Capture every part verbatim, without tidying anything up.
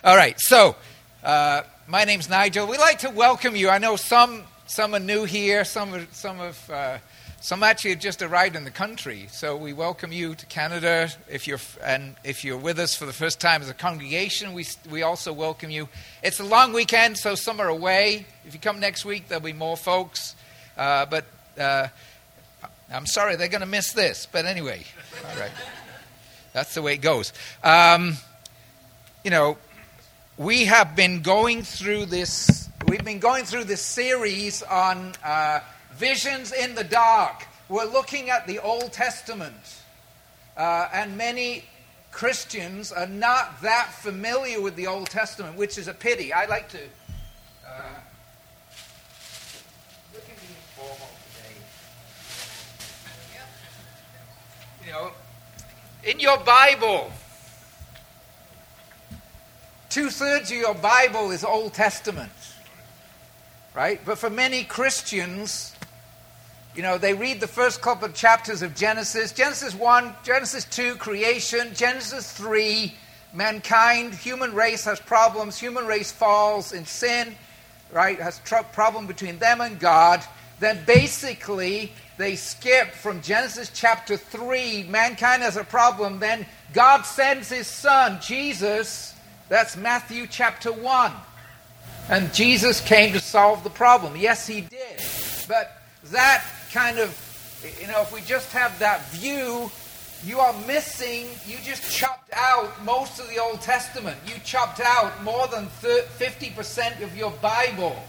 All right, so uh, my name's Nigel. We'd like to welcome you. I know some some are new here, some are, some have uh, some actually have just arrived in the country. So we welcome you to Canada. If you're and if you're with us for the first time as a congregation, we we also welcome you. It's a long weekend, so some are away. If you come next week, there'll be more folks. Uh, but uh, I'm sorry, they're going to miss this. But anyway, all right, that's the way it goes. Um, you know. We have been going through this. We've been going through this series on uh, visions in the dark. We're looking at the Old Testament, uh, and many Christians are not that familiar with the Old Testament, which is a pity. I like to uh, look at the informal today. You know, in your Bible. Two-thirds of your Bible is Old Testament, right? But for many Christians, you know, they read the first couple of chapters of Genesis. Genesis one, Genesis two, creation. Genesis three, mankind, human race has problems. Human race falls in sin, right? Has a problem between them and God. Then basically, they skip from Genesis chapter three, mankind has a problem. Then God sends his son, Jesus. That's Matthew chapter one. And Jesus came to solve the problem. Yes, he did. But that kind of, you know, if we just have that view, you are missing, you just chopped out most of the Old Testament. You chopped out more than fifty percent of your Bible,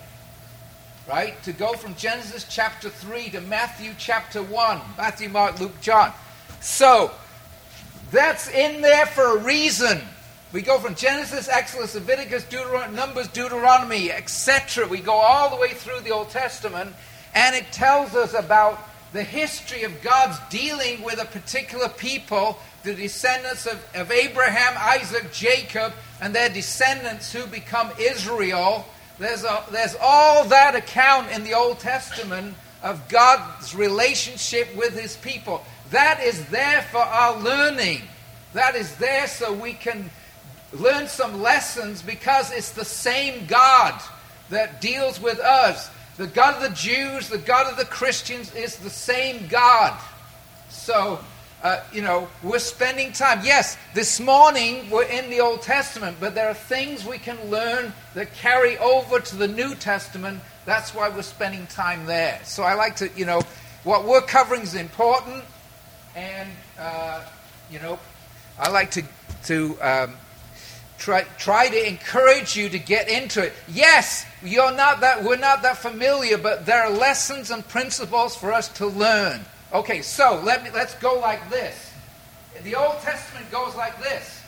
right? To go from Genesis chapter three to Matthew chapter one. Matthew, Mark, Luke, John. So, that's in there for a reason. We go from Genesis, Exodus, Leviticus, Deuteron- Numbers, Deuteronomy, et cetera. We go all the way through the Old Testament, and it tells us about the history of God's dealing with a particular people, the descendants of, of Abraham, Isaac, Jacob, and their descendants who become Israel. There's, a, there's all that account in the Old Testament of God's relationship with his people. That is there for our learning. That is there so we can learn some lessons, because it's the same God that deals with us. The God of the Jews, the God of the Christians is the same God. So, uh, you know, we're spending time. Yes, this morning we're in the Old Testament, but there are things we can learn that carry over to the New Testament. That's why we're spending time there. So I like to, you know, what we're covering is important, and, uh, you know, I like to, to um, Try, try to encourage you to get into it. Yes, you're not that, we're not that familiar, but there are lessons and principles for us to learn. Okay, so let me, let's go like this. The Old Testament goes like this.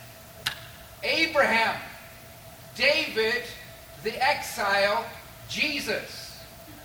Abraham, David, the exile, Jesus.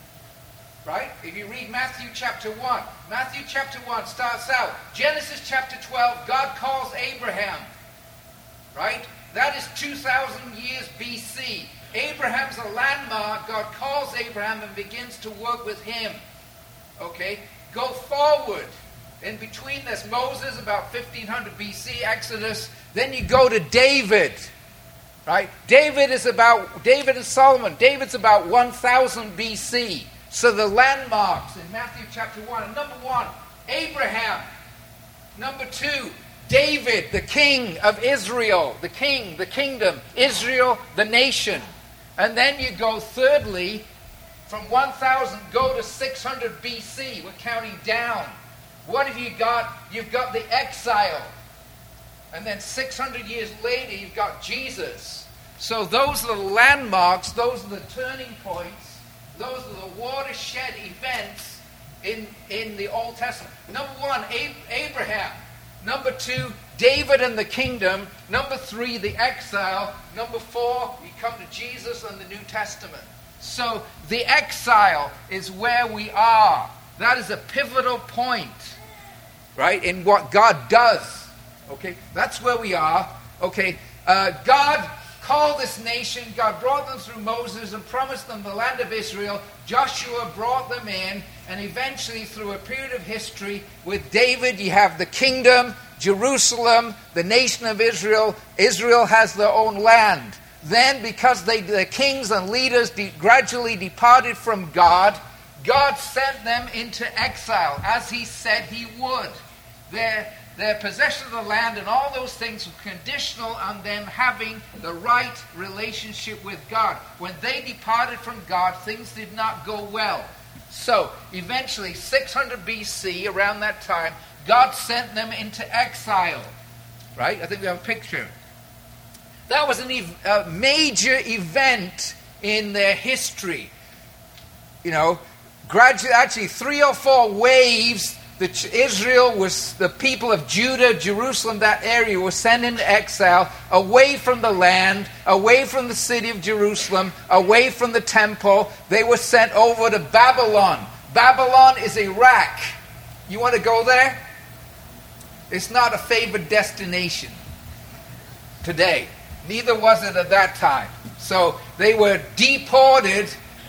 Right? If you read Matthew chapter one. Matthew chapter one starts out. Genesis chapter twelve, God calls Abraham. Right? That is two thousand years B C. Abraham's a landmark. God calls Abraham and begins to work with him. Okay? Go forward. In between there's Moses, about fifteen hundred B C, Exodus. Then you go to David. Right? David is about, David and Solomon. David's about one thousand B C. So the landmarks in Matthew chapter one. And number one, Abraham. Number two, David, the king of Israel, the king, the kingdom, Israel, the nation. And then you go thirdly, from one thousand, go to six hundred B C. We're counting down. What have you got? You've got the exile. And then six hundred years later, you've got Jesus. So those are the landmarks, those are the turning points, those are the watershed events in, in the Old Testament. Number one, Abraham. Number two, David and the kingdom. Number three, the exile. Number four, you come to Jesus and the New Testament. So the exile is where we are. That is a pivotal point, right, in what God does. Okay, that's where we are. Okay, uh, God called this nation. God brought them through Moses and promised them the land of Israel. Joshua brought them in. And eventually, through a period of history, with David, you have the kingdom, Jerusalem, the nation of Israel. Israel has their own land. then because they, the kings and leaders de- gradually departed from God, God sent them into exile, as he said he would. Their, their possession of the land and all those things were conditional on them having the right relationship with God. When they departed from God, things did not go well. So, eventually, six hundred B C, around that time, God sent them into exile. Right? I think we have a picture. That was an ev- a major event in their history. You know, gradually, actually, three or four waves, the Ch- Israel was, the people of Judah, Jerusalem, that area, were sent into exile, away from the land, away from the city of Jerusalem, away from the temple. They were sent over to Babylon. Babylon is Iraq. You want to go there? It's not a favored destination today. Neither was it at that time. So they were deported,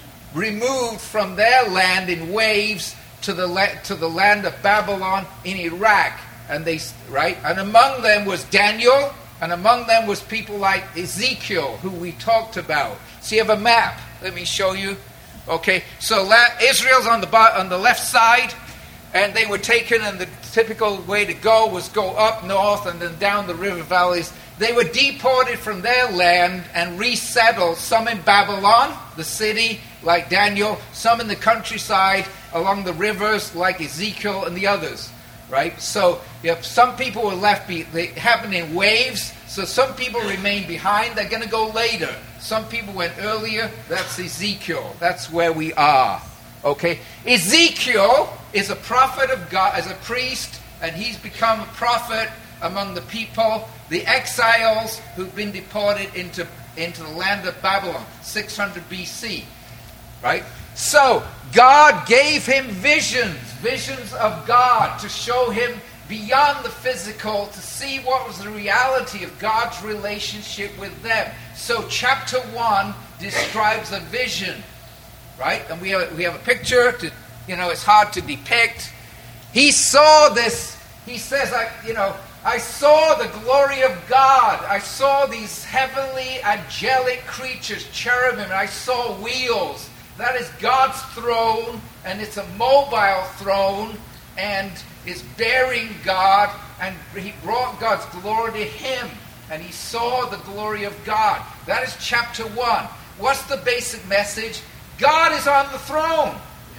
removed from their land in waves to the la- to the land of Babylon in Iraq, and they right. And among them was Daniel, and among them was people like Ezekiel, who we talked about. So you have a map. Let me show you. Okay, so la- Israel's on the bo- on the left side, and they were taken, and the typical way to go was go up north and then down the river valleys. They were deported from their land and resettled, some in Babylon, the city, like Daniel, some in the countryside along the rivers, like Ezekiel and the others, right? So you have some people were left, be, they happened in waves, so some people remain behind, they're going to go later. Some people went earlier, that's Ezekiel, that's where we are, okay? Ezekiel is a prophet of God, as a priest, and he's become a prophet among the people, the exiles who've been deported into, into the land of Babylon, six hundred B C, right? So, God gave him visions, visions of God, to show him beyond the physical, to see what was the reality of God's relationship with them. So, chapter one describes a vision, right? And we have, we have a picture to, you know, it's hard to depict. He saw this, he says, I, you know, I saw the glory of God. I saw these heavenly angelic creatures, cherubim, and I saw wheels. That is God's throne, and it's a mobile throne, and it's bearing God, and he brought God's glory to him, and he saw the glory of God. That is chapter one. What's the basic message? God is on the throne.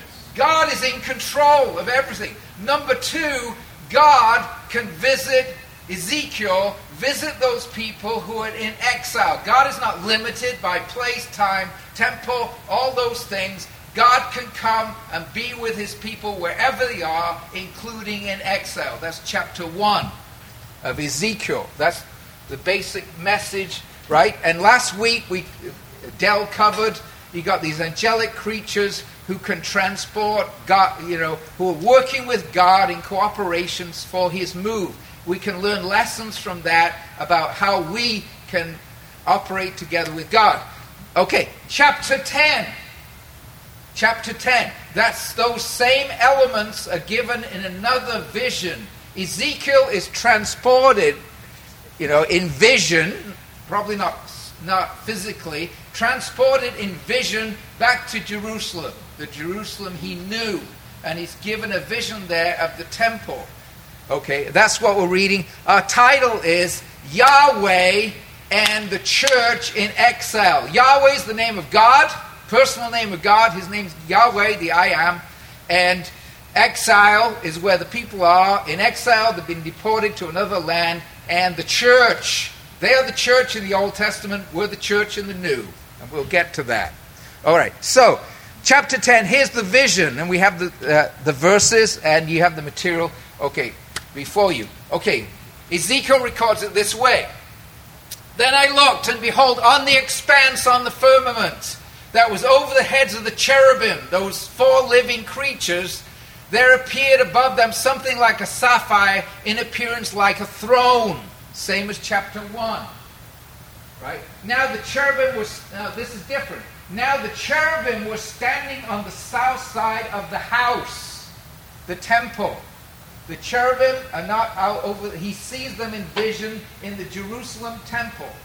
God is in control of everything. Number two, God can visit Ezekiel, visit those people who are in exile. God is not limited by place, time, temple, all those things. God can come and be with his people wherever they are, including in exile. That's chapter one of Ezekiel. That's the basic message, right? And last week, we Dell covered, you got these angelic creatures who can transport God, you know, who are working with God in cooperations for his move. We can learn lessons from that about how we can operate together with God. Okay, chapter ten. Chapter ten. That's those same elements are given in another vision. Ezekiel is transported, you know, in vision, probably not, not physically, transported in vision back to Jerusalem. The Jerusalem he knew. And he's given a vision there of the temple. Okay, that's what we're reading. Our title is Yahweh and the Church in Exile. Yahweh is the name of God, personal name of God. His name's Yahweh, the I Am. And exile is where the people are. In exile, they've been deported to another land. And the church, they are the church in the Old Testament. We're the church in the New. And we'll get to that. All right, so chapter ten, here's the vision. And we have the, uh, the verses, and you have the material. Okay, before you. Okay, Ezekiel records it this way. Then I looked, and behold, on the expanse on the firmament that was over the heads of the cherubim, those four living creatures, there appeared above them something like a sapphire, in appearance like a throne. Same as chapter one. Right? Now the cherubim was, now this is different. Now the cherubim were standing on the south side of the house, the temple. The cherubim are not out over, he sees them in vision in the Jerusalem temple.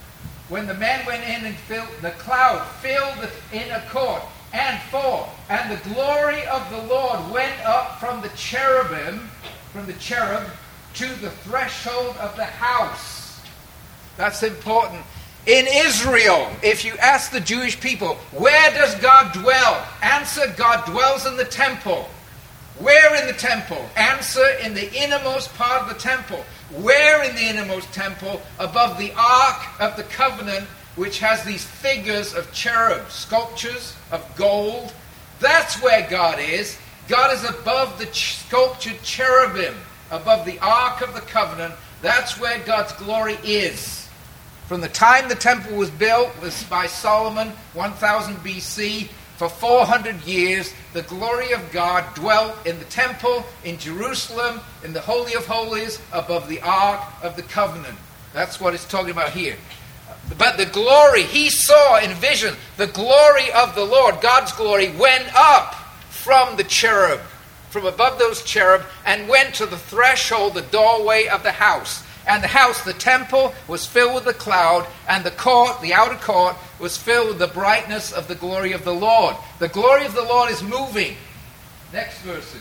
when the men went in and filled, the cloud filled the inner court. And four, and the glory of the Lord went up from the cherubim, from the cherub, to the threshold of the house. That's important. In Israel, if you ask the Jewish people, where does God dwell? Answer, God dwells in the temple. Where in the temple? Answer, in the innermost part of the temple. Where in the innermost temple? Above the Ark of the Covenant, which has these figures of cherubs, sculptures of gold. That's where God is. God is above the ch- sculptured cherubim, above the Ark of the Covenant. That's where God's glory is. From the time the temple was built, was by Solomon, one thousand B C, for four hundred years, the glory of God dwelt in the temple, in Jerusalem, in the Holy of Holies, above the Ark of the Covenant. That's what it's talking about here. But the glory, he saw in vision, the glory of the Lord, God's glory, went up from the cherub, from above those cherub, and went to the threshold, the doorway of the house. And the house, the temple, was filled with the cloud, and the court, the outer court, was filled with the brightness of the glory of the Lord. The glory of the Lord is moving. Next verses.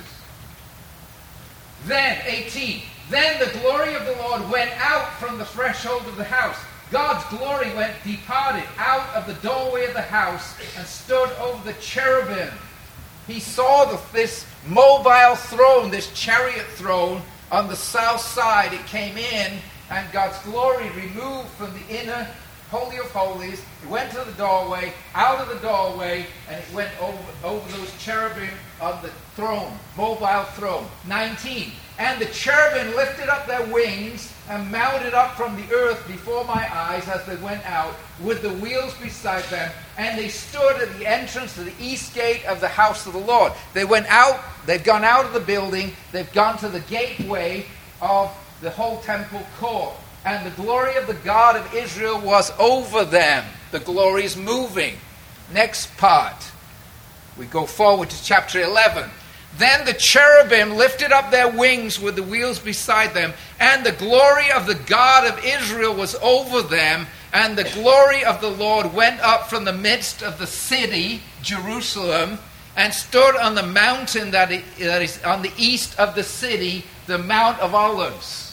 Then, eighteen, then the glory of the Lord went out from the threshold of the house. God's glory went, departed out of the doorway of the house and stood over the cherubim. He saw the, this mobile throne, this chariot throne, on the south side. It came in, and God's glory removed from the inner Holy of Holies. It went to the doorway, out of the doorway, and it went over, over those cherubim on the throne, mobile throne. nineteen. And the cherubim lifted up their wings and mounted up from the earth before my eyes as they went out, with the wheels beside them. And they stood at the entrance to the east gate of the house of the Lord. They went out, they've gone out of the building, they've gone to the gateway of the whole temple court. And the glory of the God of Israel was over them. The glory is moving. Next part. We go forward to chapter eleven. Then the cherubim lifted up their wings with the wheels beside them, and the glory of the God of Israel was over them, and the glory of the Lord went up from the midst of the city, Jerusalem, and stood on the mountain that is on the east of the city, the Mount of Olives.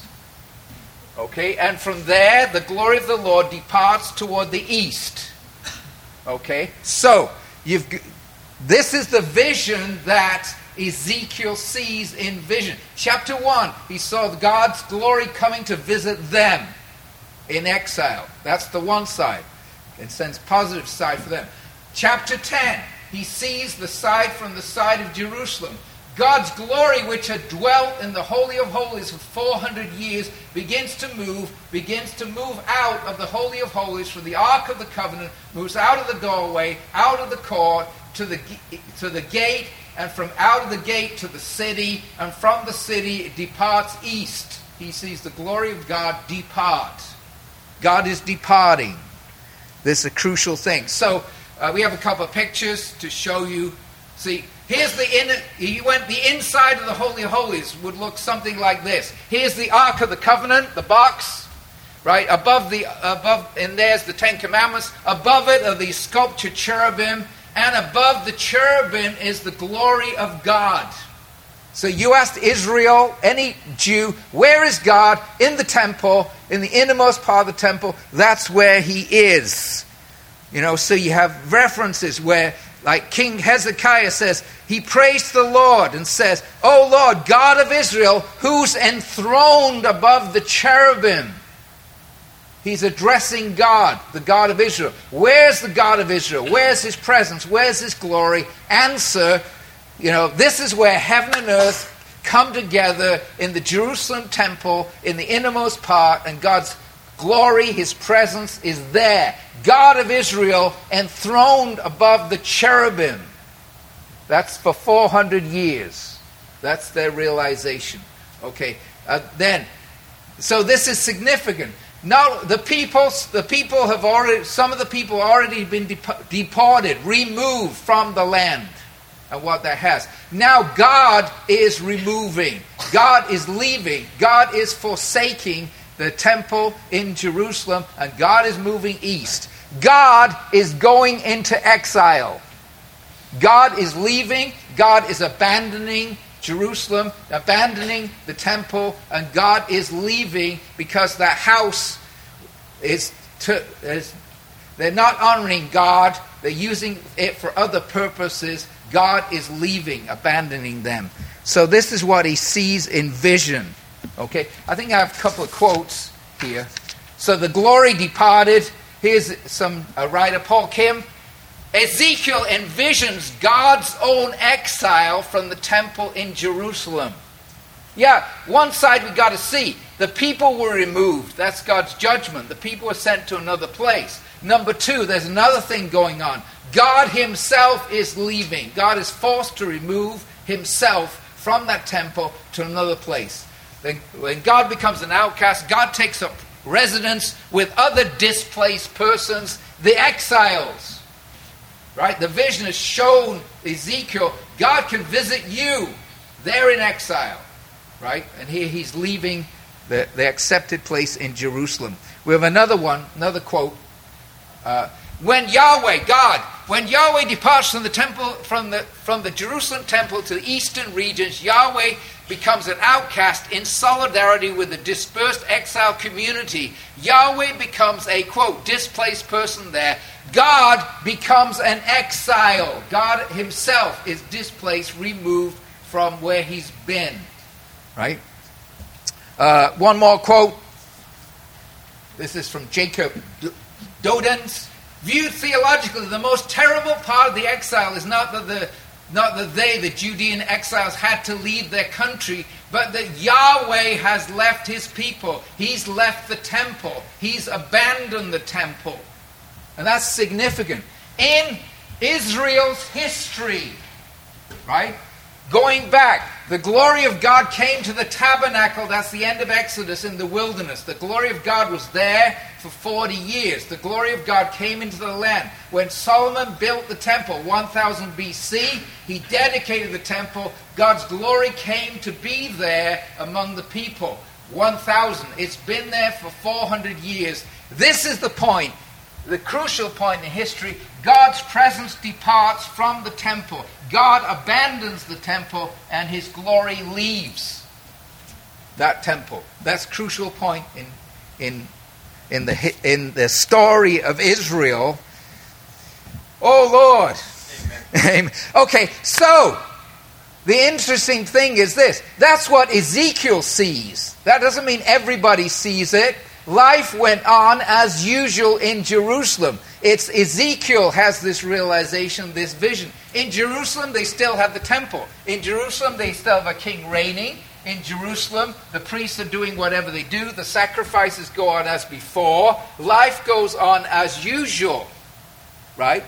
Okay, and from there the glory of the Lord departs toward the east. Okay, so you've this is the vision that Ezekiel sees in vision. Chapter one, he saw God's glory coming to visit them in exile. That's the one side. It sends positive side for them. Chapter ten, he sees the side from the side of Jerusalem. God's glory, which had dwelt in the Holy of Holies for four hundred years, begins to move, begins to move out of the Holy of Holies from the Ark of the Covenant, moves out of the doorway, out of the court, to the, to the gate, and from out of the gate to the city, and from the city it departs east. He sees the glory of God depart. God is departing. This is a crucial thing. So uh, we have a couple of pictures to show you. See, here's the inner, he went the inside of the Holy of Holies would look something like this. Here's the Ark of the Covenant, the box, right? Above the, above, and there's the Ten Commandments. Above it are these sculptured cherubim, and above the cherubim is the glory of God. So you asked Israel, any Jew, where is God? In the temple, in the innermost part of the temple. That's where he is. You know, so you have references where, like King Hezekiah says, he prays the Lord and says, O Lord, God of Israel, who's enthroned above the cherubim. He's addressing God, the God of Israel. Where's the God of Israel? Where's his presence? Where's his glory? Answer, you know, this is where heaven and earth come together in the Jerusalem temple, in the innermost part, and God's glory, his presence is there. God of Israel enthroned above the cherubim. That's for four hundred years. That's their realization. Okay, uh, then, so this is significant. Now, the people, the people have already, some of the people already been dep- deported, removed from the land and what that has. Now God is removing. God is leaving. God is forsaking. the temple in Jerusalem, and God is moving east. God is going into exile. God is leaving. God is abandoning Jerusalem, abandoning the temple, and God is leaving because that house is, to, is they're not honoring God. They're using it for other purposes. God is leaving, abandoning them. So this is what he sees in vision. Okay, I think I have a couple of quotes here. So the glory departed. Here's some a writer, Paul Kim. Ezekiel envisions God's own exile from the temple in Jerusalem. Yeah, one side we got to see. The people were removed. That's God's judgment. The people were sent to another place. Number two, there's another thing going on. God himself is leaving. God is forced to remove himself from that temple to another place. Then, when God becomes an outcast, God takes up residence with other displaced persons, the exiles. Right? The vision has shown Ezekiel, God can visit you. They're in exile. Right? And here he's leaving the, the accepted place in Jerusalem. We have another one, another quote. Uh, when Yahweh, God, when Yahweh departs from the temple, from the from the Jerusalem temple to the eastern regions, Yahweh becomes an outcast in solidarity with the dispersed exile community. Yahweh becomes a, quote, displaced person there. God becomes an exile. God himself is displaced, removed from where he's been. Right? Uh, one more quote. This is from Jacob Dodens. Viewed theologically, the most terrible part of the exile is not that the not that they, the Judean exiles, had to leave their country, but that Yahweh has left his people. He's left the temple. He's abandoned the temple. And that's significant. In Israel's history, right? Going back, the glory of God came to the tabernacle. That's the end of Exodus in the wilderness. The glory of God was there for forty years. The glory of God came into the land. When Solomon built the temple, one thousand B C, he dedicated the temple. God's glory came to be there among the people. one thousand. It's been there for four hundred years. This is the point, the crucial point in history. God's presence departs from the temple. God abandons the temple and his glory leaves that temple. That's a crucial point in in in the in the story of Israel. Oh Lord. Amen. Amen. Okay, so the interesting thing is this. That's what Ezekiel sees. That doesn't mean everybody sees it. Life went on as usual in Jerusalem. It's Ezekiel has this realization, this vision. In Jerusalem, they still have the temple. In Jerusalem, they still have a king reigning. In Jerusalem, the priests are doing whatever they do. The sacrifices go on as before. Life goes on as usual. Right?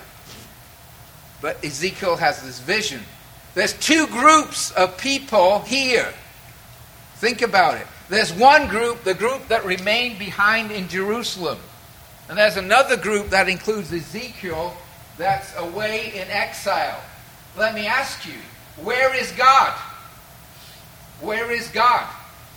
But Ezekiel has this vision. There's two groups of people here. Think about it. There's one group, the group that remained behind in Jerusalem. And there's another group that includes Ezekiel that's away in exile. Let me ask you, where is God? Where is God?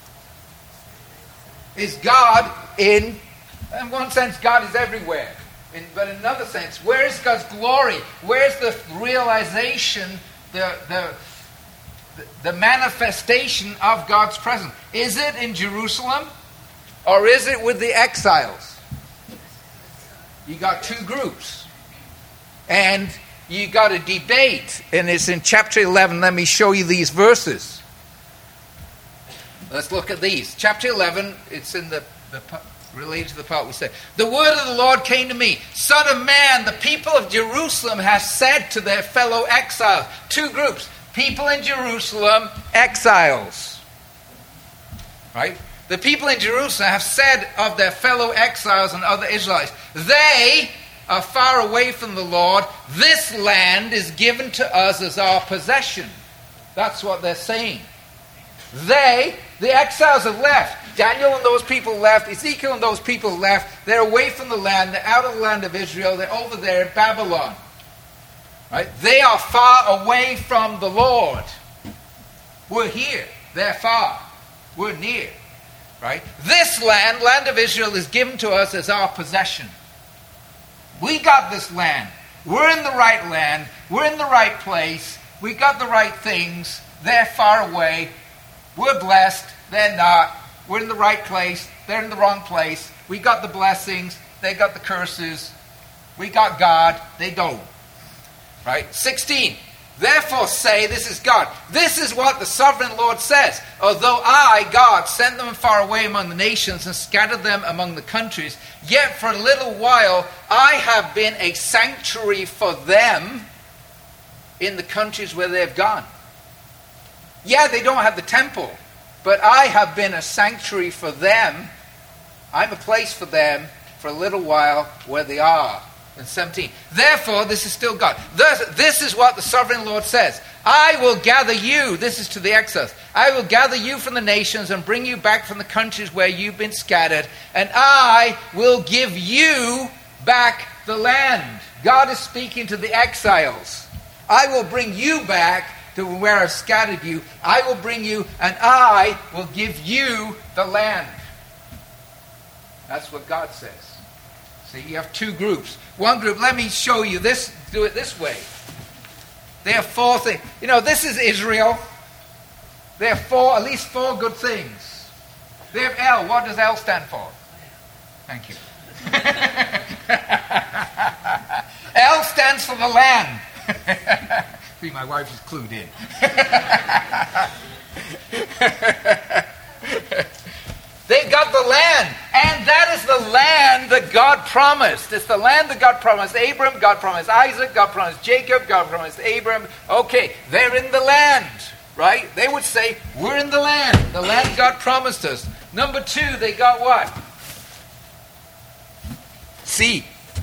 Is God in, in one sense, God is everywhere. In, but in another sense, where is God's glory? Where's the realization, the the the manifestation of God's presence? Is it in Jerusalem or is it with the exiles? You got two groups. And you got a debate. And it's in chapter eleven. Let me show you these verses. Let's look at these. Chapter eleven, it's in the, the related to the part we said. The word of the Lord came to me. Son of man, the people of Jerusalem have said to their fellow exiles. Two groups. People in Jerusalem, exiles. Right? The people in Jerusalem have said of their fellow exiles and other Israelites, they are far away from the Lord. This land is given to us as our possession. That's what they're saying. They, the exiles have left. Daniel and those people left. Ezekiel and those people left. They're away from the land. They're out of the land of Israel. They're over there in Babylon. Right? They are far away from the Lord. We're here. They're far. We're near. Right? This land, land of Israel, is given to us as our possession. We got this land. We're in the right land. We're in the right place. We got the right things. They're far away. We're blessed. They're not. We're in the right place. They're in the wrong place. We got the blessings. They got the curses. We got God. They don't. Right? sixteen. Therefore say, this is God. This is what the sovereign Lord says. Although I, God, sent them far away among the nations and scattered them among the countries, yet for a little while I have been a sanctuary for them in the countries where they've gone. Yeah, they don't have the temple, but I have been a sanctuary for them. I'm a place for them for a little while where they are. And seventeen. Therefore, this is still God. This, this is what the sovereign Lord says. I will gather you. This is to the exiles. I will gather you from the nations and bring you back from the countries where you've been scattered. And I will give you back the land. God is speaking to the exiles. I will bring you back to where I've scattered you. I will bring you and I will give you the land. That's what God says. See, you have two groups. One group, let me show you this, do it this way. There are four things. You know, this is Israel. There are four, at least four good things. They have L. What does L stand for? Thank you. L stands for the land. See, my wife is clued in. They've got the land, and that is the land that God promised. It's the land that God promised Abram, God promised Isaac, God promised Jacob, God promised Abram. Okay, they're in the land, right? They would say, we're in the land, the land God promised us. Number two, they got what? C.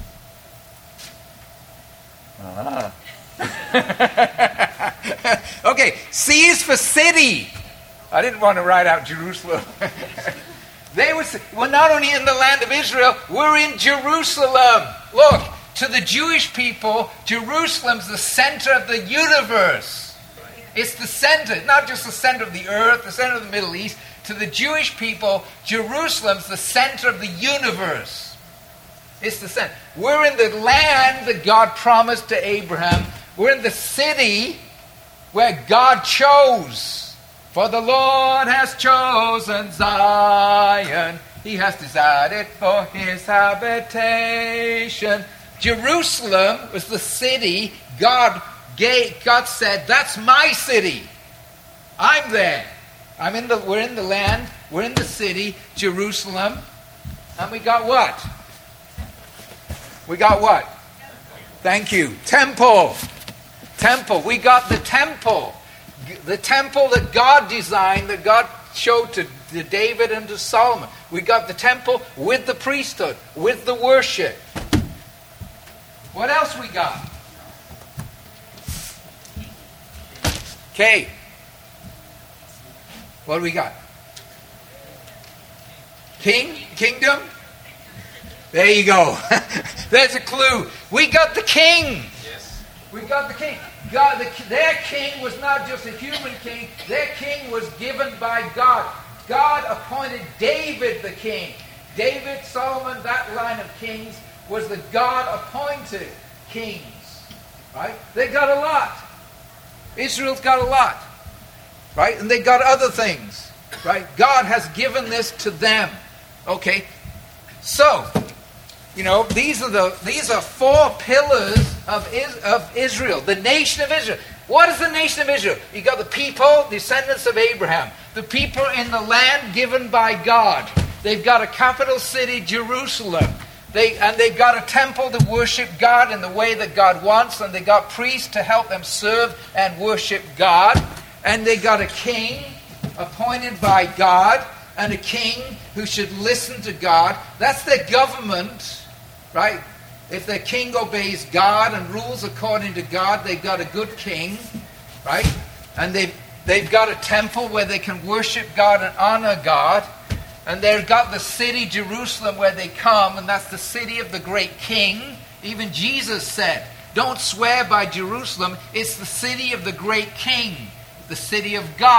Ah. Okay, C is for city. I didn't want to write out Jerusalem. They would say, we're not only in the land of Israel, we're in Jerusalem. Look, to the Jewish people, Jerusalem's the center of the universe. It's the center, not just the center of the earth, the center of the Middle East. To the Jewish people, Jerusalem's the center of the universe. It's the center. We're in the land that God promised to Abraham. We're in the city where God chose. For the Lord has chosen Zion. He has decided for his habitation. Jerusalem was the city God gave. God said, that's my city. I'm there. I'm in the, we're in the land. We're in the city, Jerusalem. And we got what? We got what? Thank you. Temple. Temple. We got the temple. The temple that God designed, that God showed to, to David and to Solomon. We got the temple with the priesthood, with the worship. What else we got? Okay. What do we got? King? Kingdom? There you go. There's a clue. We got the king. Yes. We got the king. God, the, their king was not just a human king. Their king was given by God. God appointed David the king. David, Solomon, that line of kings was the God-appointed kings. Right? They got a lot. Israel's got a lot. Right? And they got other things. Right? God has given this to them. Okay? So, you know, these are the these are four pillars of Is, of Israel, the nation of Israel. What is the nation of Israel? You got the people, descendants of Abraham, the people in the land given by God. They've got a capital city, Jerusalem. They and they've got a temple to worship God in the way that God wants, and they got priests to help them serve and worship God. And they got a king appointed by God, and a king who should listen to God. That's their government. Right? If their king obeys God and rules according to God, they've got a good king, right? And they've, they've got a temple where they can worship God and honor God. And they've got the city, Jerusalem, where they come, and that's the city of the great king. Even Jesus said, don't swear by Jerusalem, it's the city of the great king, the city of God.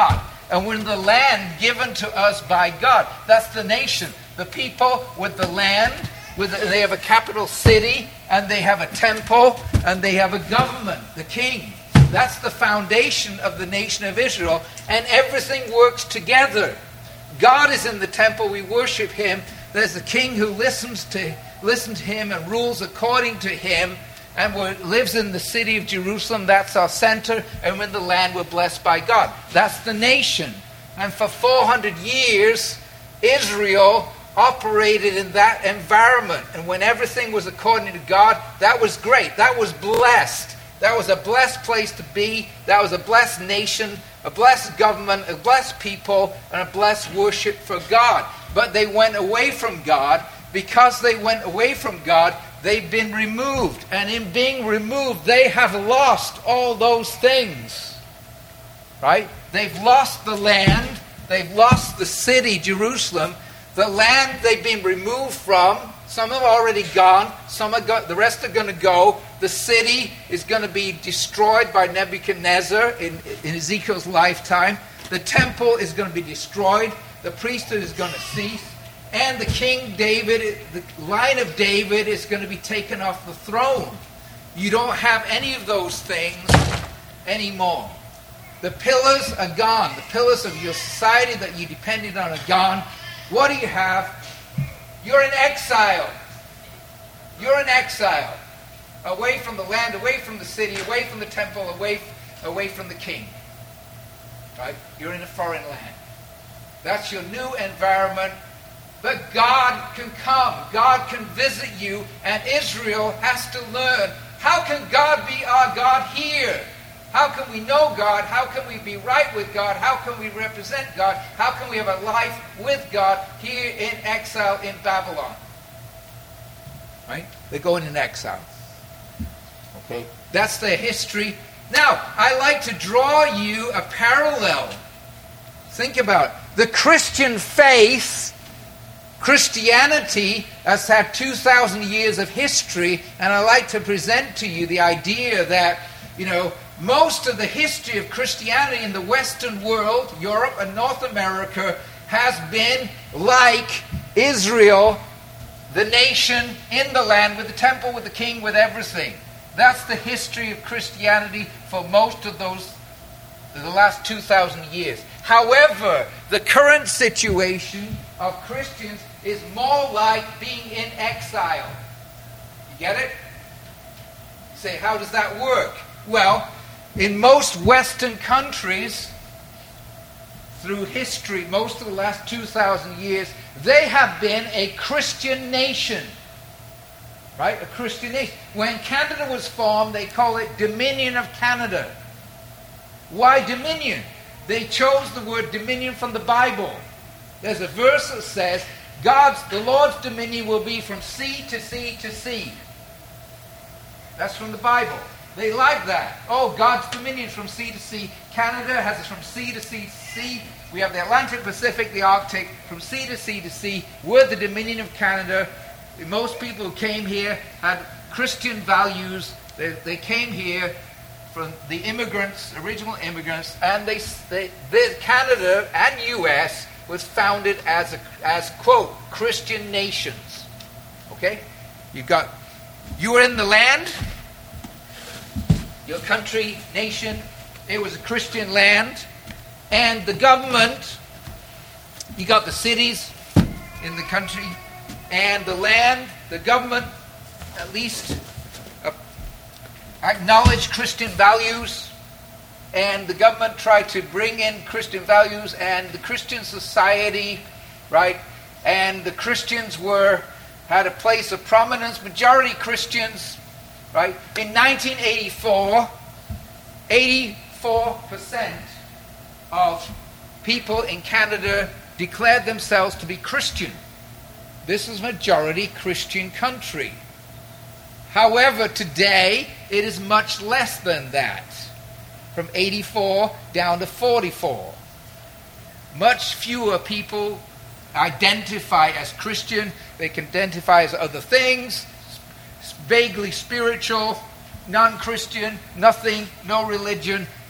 and we're in the land given to us by God. That's the nation. The people with the land, with the, they have a capital city, and they have a temple, and they have a government, the king. That's the foundation of the nation of Israel, and everything works together. God is in the temple, we worship him. There's a king who listens to, listens to him and rules according to him, and we're, lives in the city of Jerusalem. That's our center, and we're in the land, we're blessed by God. That's the nation. And for four hundred years, Israel operated in that environment. And when everything was according to God, that was great. That was blessed. That was a blessed place to be. That was a blessed nation, a blessed government, a blessed people, and a blessed worship for God. But they went away from God. Because they went away from God, they've been removed. And in being removed, they have lost all those things. Right? They've lost the land. They've lost the city, Jerusalem. The land they've been removed from. Some have already gone. Some are go- the rest are going to go. The city is going to be destroyed by Nebuchadnezzar in, in Ezekiel's lifetime. The temple is going to be destroyed. The priesthood is going to cease. And the King David, the line of David, is going to be taken off the throne. You don't have any of those things anymore. The pillars are gone. The pillars of your society that you depended on are gone. What do you have? You're in exile. You're in exile. Away from the land, away from the city, away from the temple, away, away from the king. Right? You're in a foreign land. That's your new environment. But God can come. God can visit you. And Israel has to learn, how can God be our God here? How can we know God? How can we be right with God? How can we represent God? How can we have a life with God here in exile in Babylon? Right? They're going in exile. Okay? That's their history. Now, I like to draw you a parallel. Think about it. The Christian faith, Christianity, has had two thousand years of history, and I like to present to you the idea that, you know, most of the history of Christianity in the Western world, Europe and North America, has been like Israel, the nation in the land, with the temple, with the king, with everything. That's the history of Christianity for most of those, the last two thousand years. However, the current situation of Christians is more like being in exile. You get it? You say, how does that work? Well, in most Western countries, through history, most of the last two thousand years, they have been a Christian nation. Right? A Christian nation. When Canada was formed, they call it Dominion of Canada. Why Dominion? They chose the word dominion from the Bible. There's a verse that says, God's, the Lord's dominion will be from sea to sea to sea. That's from the Bible. They like that. Oh, God's dominion from sea to sea. Canada has it from sea to sea to sea. We have the Atlantic, Pacific, the Arctic. From sea to sea to sea. We're the dominion of Canada. Most people who came here had Christian values. They, they came here from the immigrants, original immigrants, and they, they, they Canada and U S was founded as, a, as, quote, Christian nations. Okay? You've got, you were in the land, your country, nation, it was a Christian land, and the government, you got the cities in the country, and the land, the government, at least uh, acknowledged Christian values, and the government tried to bring in Christian values, and the Christian society, right, and the Christians were, had a place of prominence, majority Christians, right. In nineteen eighty-four, eighty-four percent of people in Canada declared themselves to be Christian. This is a majority Christian country. However, today it is much less than that. From eighty-four down to forty-four. Much fewer people identify as Christian. They can identify as other things, vaguely spiritual, non-Christian, nothing, no religion.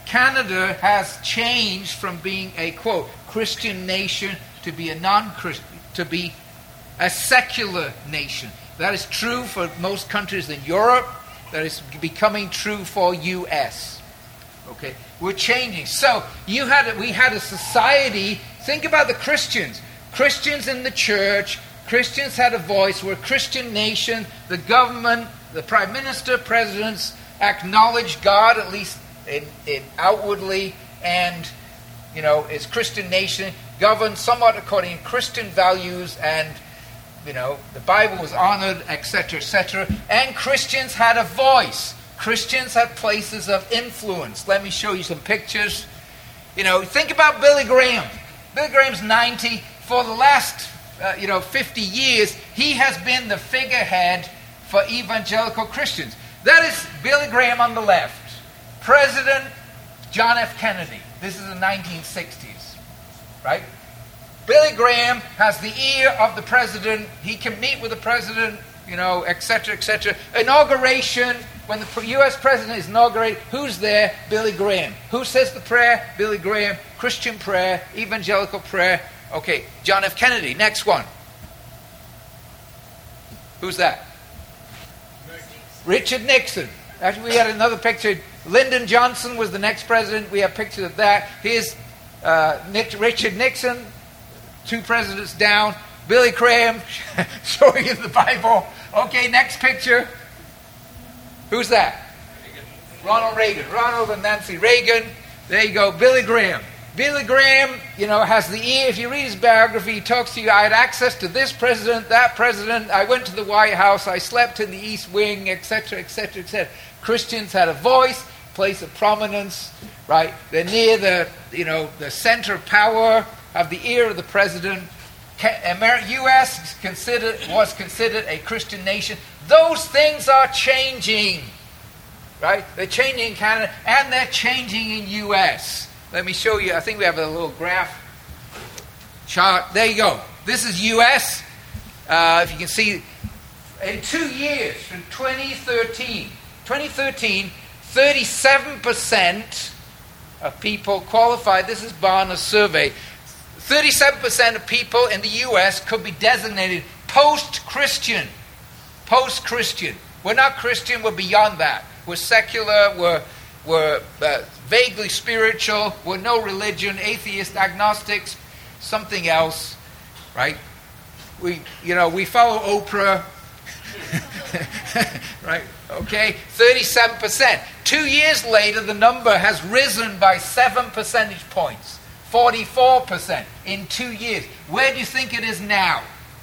Canada has changed from being a, quote, Christian nation to be a non-Christian, to be a secular nation. That is true for most countries in Europe. That is becoming true for U S. Okay, we're changing. So you had a, we had a society. Think about the Christians. Christians in the church. Christians had a voice. We're a Christian nation. The government, the prime minister, presidents acknowledge God, at least in, in outwardly, and you know, it's Christian nation governed somewhat according to Christian values, and you know, the Bible was honored, et cetera, et cetera. And Christians had a voice. Christians had places of influence. Let me show you some pictures. You know, think about Billy Graham. Billy Graham's ninety. For the last, uh, you know, fifty years, he has been the figurehead for evangelical Christians. That is Billy Graham on the left. President John F. Kennedy. This is the nineteen sixties, right? Billy Graham has the ear of the president. He can meet with the president, you know, et cetera, et cetera. Inauguration, when the U S president is inaugurated, who's there? Billy Graham. Who says the prayer? Billy Graham. Christian prayer, evangelical prayer. Okay, John F. Kennedy. Next one. Who's that? Richard Nixon. Actually, we had another picture. Lyndon Johnson was the next president. We have pictures of that. Here's uh, Nick, Richard Nixon, two presidents down. Billy Graham showing in the Bible. Okay, next picture. Who's that? Ronald Reagan. Ronald and Nancy Reagan. There you go. Billy Graham. Billy Graham, you know, has the ear. If you read his biography, he talks to you. I had access to this president, that president. I went to the White House. I slept in the East Wing, et cetera, et cetera, et cetera. Christians had a voice, place of prominence, right? They're near the, you know, the center of power, have the ear of the president. U S considered, was considered a Christian nation. Those things are changing, right? They're changing in Canada, and they're changing in U S Let me show you. I think we have a little graph chart. There you go. This is U S Uh, if you can see, in two years, from twenty thirteen, twenty thirteen, thirty-seven percent of people qualified. This is Barna's survey. thirty-seven percent of people in the U S could be designated post-Christian. Post-Christian. We're not Christian, we're beyond that. We're secular, we're, we're uh, vaguely spiritual, we're no religion, atheist, agnostics, something else, right? We, you know, we follow Oprah, right? Okay, thirty-seven percent. Two years later, the number has risen by seven percentage points. forty-four percent in two years. Where do you think it is now?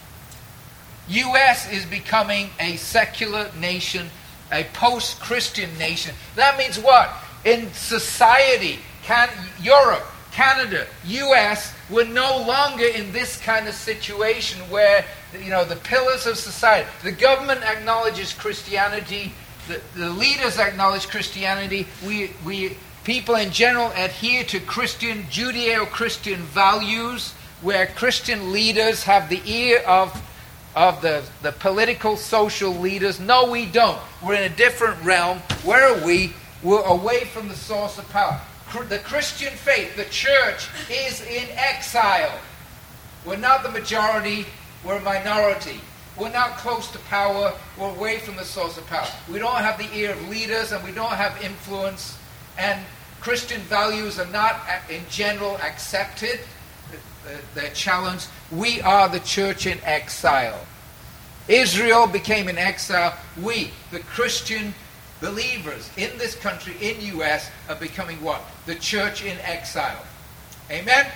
U S is becoming a secular nation, a post-Christian nation. That means what? In society, can, Europe, Canada, U S, we're no longer in this kind of situation where, you know, the pillars of society, the government acknowledges Christianity, the, the leaders acknowledge Christianity, we, we people in general adhere to Christian, Judeo-Christian values, where Christian leaders have the ear of, of the, the political, social leaders. No, we don't. We're in a different realm. Where are we? We're away from the source of power. The Christian faith, the church, is in exile. We're not the majority, we're a minority. We're not close to power, we're away from the source of power. We don't have the ear of leaders, and we don't have influence, and Christian values are not, in general, accepted. They're challenged. We are the church in exile. Israel became in exile. We, the Christian believers in this country, in U S, are becoming what? The church in exile. Amen?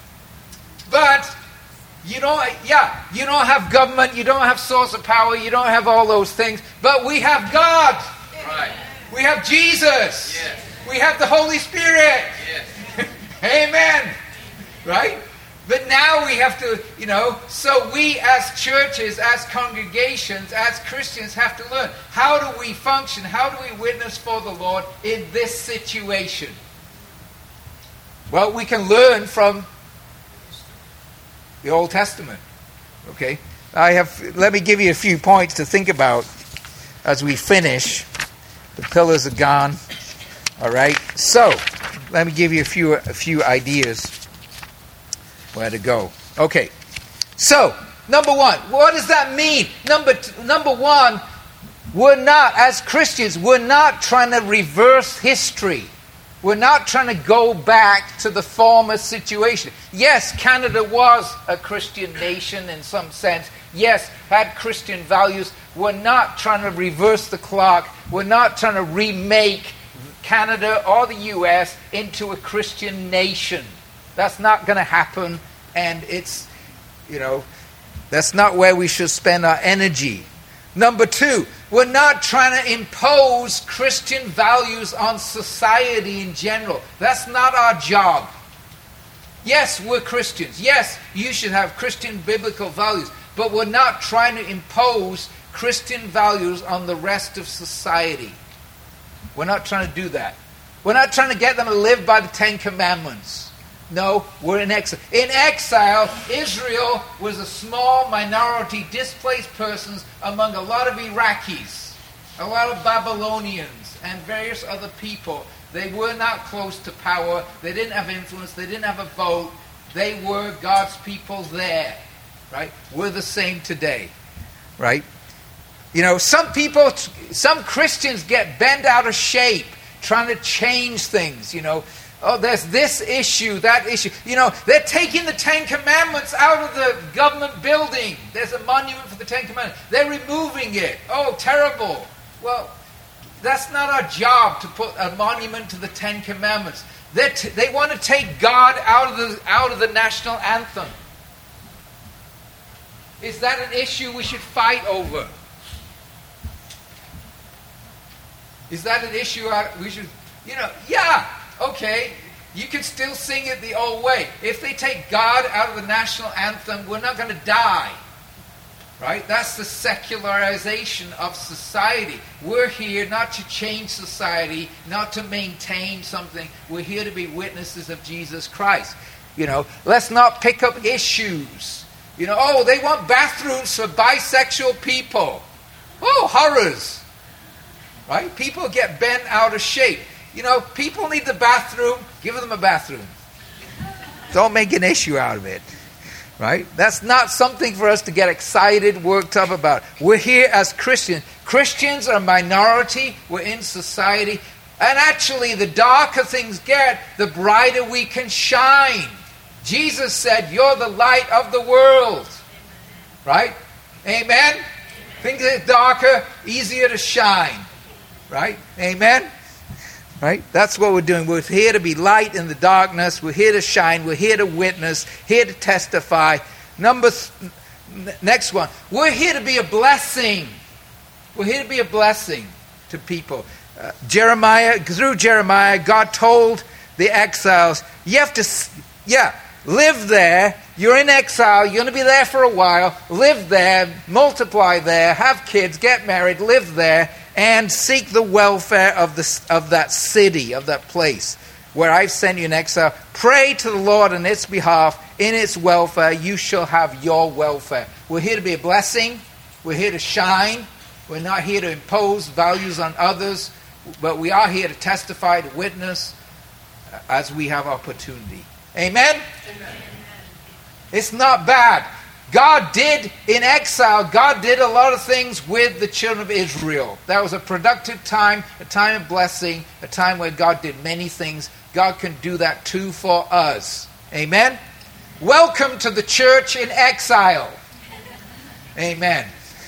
But you don't, yeah, you don't have government, you don't have source of power, you don't have all those things, but we have God. Right. We have Jesus. Yes. We have the Holy Spirit. Yes. Amen. Right? But now we have to, you know, so we as churches, as congregations, as Christians have to learn. How do we function? How do we witness for the Lord in this situation? Well, we can learn from the Old Testament. Okay? I have, let me give you a few points to think about as we finish. The pillars are gone. All right? So, let me give you a few a few ideas where to go. Okay, so number one, what does that mean? Number t- number one, we're not, as Christians, we're not trying to reverse history. We're not trying to go back to the former situation. Yes, Canada was a Christian nation in some sense. Yes, had Christian values. We're not trying to reverse the clock. We're not trying to remake Canada or the U S into a Christian nation. That's not going to happen, and it's, you know, that's not where we should spend our energy. Number two, we're not trying to impose Christian values on society in general. That's not our job. Yes, we're Christians. Yes, you should have Christian biblical values, but we're not trying to impose Christian values on the rest of society. We're not trying to do that. We're not trying to get them to live by the Ten Commandments. No, we're in exile. In exile, Israel was a small minority, displaced persons among a lot of Iraqis, a lot of Babylonians, and various other people. They were not close to power. They didn't have influence. They didn't have a vote. They were God's people there. Right? We're the same today. Right? You know, some people, some Christians get bent out of shape trying to change things, you know. Oh, there's this issue, that issue. You know, they're taking the Ten Commandments out of the government building. There's a monument for the Ten Commandments. They're removing it. Oh, terrible. Well, that's not our job to put a monument to the Ten Commandments. T- they want to take God out of the out of the national anthem. Is that an issue we should fight over? Is that an issue we should, you know, yeah, okay, you can still sing it the old way. If they take God out of the national anthem, we're not going to die. Right? That's the secularization of society. We're here not to change society, not to maintain something. We're here to be witnesses of Jesus Christ. You know, let's not pick up issues. You know, oh, they want bathrooms for bisexual people. Oh, horrors. Right? People get bent out of shape. You know, people need the bathroom. Give them a bathroom. Don't make an issue out of it. Right? That's not something for us to get excited, worked up about. We're here as Christians. Christians are a minority. We're in society. And actually, the darker things get, the brighter we can shine. Jesus said, you're the light of the world. Right? Amen? Things get darker, easier to shine. Right? Amen? Right? That's what we're doing. We're here to be light in the darkness. We're here to shine. We're here to witness. Here to testify. Number th- next one. We're here to be a blessing. We're here to be a blessing to people. Uh, Jeremiah, through Jeremiah, God told the exiles, you have to, yeah, live there. You're in exile. You're going to be there for a while. Live there. Multiply there. Have kids. Get married. Live there. And seek the welfare of the of that city, of that place where I've sent you in exile. Pray to the Lord on its behalf. In its welfare, you shall have your welfare. We're here to be a blessing. We're here to shine. We're not here to impose values on others, but we are here to testify, to witness as we have opportunity. Amen? Amen. It's not bad. God did, in exile, God did a lot of things with the children of Israel. That was a productive time, a time of blessing, a time where God did many things. God can do that too for us. Amen? Welcome to the church in exile. Amen.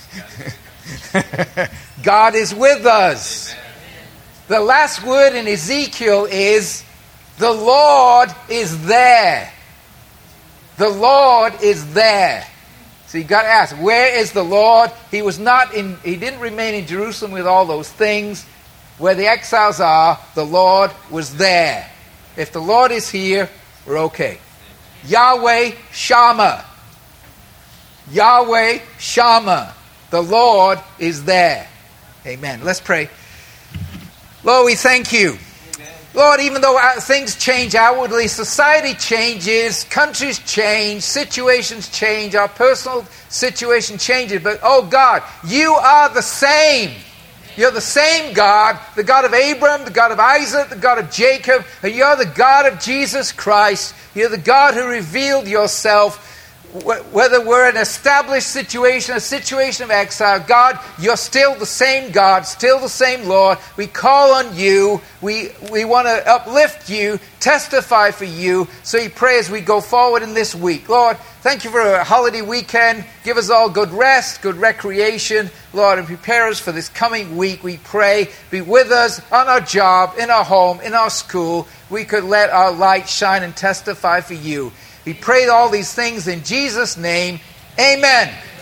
God is with us. The last word in Ezekiel is, the Lord is there. The Lord is there. So you've got to ask, where is the Lord? He was not in, he didn't remain in Jerusalem with all those things. Where the exiles are, the Lord was there. If the Lord is here, we're okay. Yahweh Shammah. Yahweh Shammah. The Lord is there. Amen. Let's pray. Lord, we thank you. Lord, even though things change outwardly, society changes, countries change, situations change, our personal situation changes. But, oh God, you are the same. You're the same God, the God of Abraham, the God of Isaac, the God of Jacob, and you're the God of Jesus Christ. You're the God who revealed yourself. Whether we're in an established situation, a situation of exile, God, you're still the same God, still the same Lord. We call on you. We, we want to uplift you, testify for you. So we pray as we go forward in this week. Lord, thank you for a holiday weekend. Give us all good rest, good recreation, Lord, and prepare us for this coming week. We pray, be with us on our job, in our home, in our school. We could let our light shine and testify for you. We pray all these things in Jesus' name. Amen.